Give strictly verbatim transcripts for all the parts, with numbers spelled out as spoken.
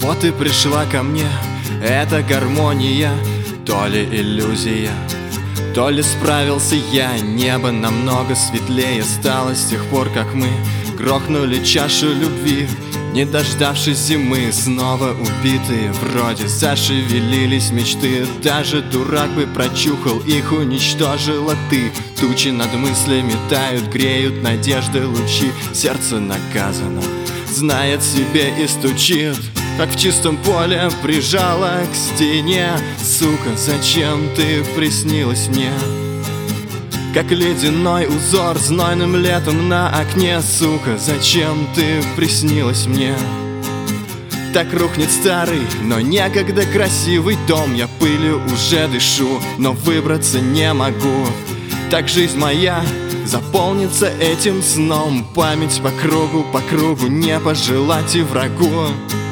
Вот и пришла ко мне эта гармония, то ли иллюзия, то ли справился я. Небо намного светлее стало с тех пор, как мы грохнули чашу любви, не дождавшись зимы. Снова убитые, вроде зашевелились мечты. Даже дурак бы прочухал их, уничтожила ты. Тучи над мыслями тают, греют надежды лучи. Сердце наказано, знает себе и стучит, как в чистом поле прижала к стене. Сука, зачем ты приснилась мне? Как ледяной узор знойным летом на окне. Сука, зачем ты приснилась мне? Так рухнет старый, но некогда красивый дом. Я пылью уже дышу, но выбраться не могу. Так жизнь моя заполнится этим сном. Память по кругу, по кругу, не пожелать и врагу.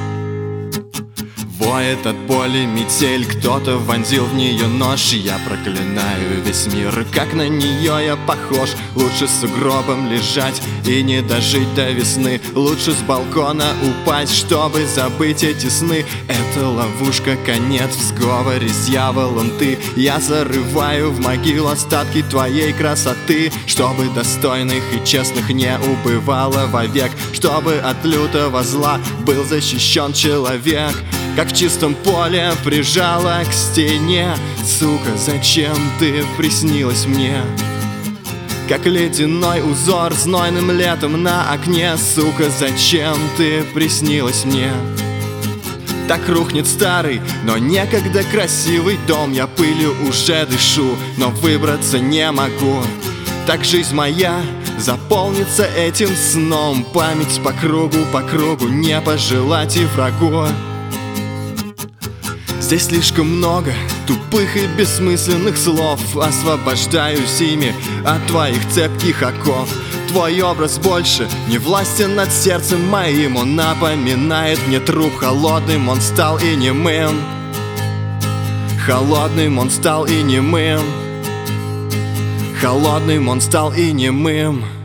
Воет от боли метель, кто-то вонзил в нее нож. Я проклинаю весь мир, как на нее я похож. Лучше с сугробом лежать и не дожить до весны. Лучше с балкона упасть, чтобы забыть эти сны. Это ловушка, конец в сговоре с дьяволом ты. Я зарываю в могилу остатки твоей красоты, чтобы достойных и честных не убывало вовек, чтобы от лютого зла был защищен человек. Как в чистом поле прижала к стене. Сука, зачем ты приснилась мне? Как ледяной узор знойным летом на окне. Сука, зачем ты приснилась мне? Так рухнет старый, но некогда красивый дом. Я пылью уже дышу, но выбраться не могу. Так жизнь моя заполнится этим сном. Память по кругу, по кругу, не пожелать и врагу. Здесь слишком много тупых и бессмысленных слов. Освобождаюсь ими от твоих цепких оков. Твой образ больше не властен над сердцем моим. Он напоминает мне труп, холодным он стал и немым. Холодным он стал и немым. Холодным он стал и немым.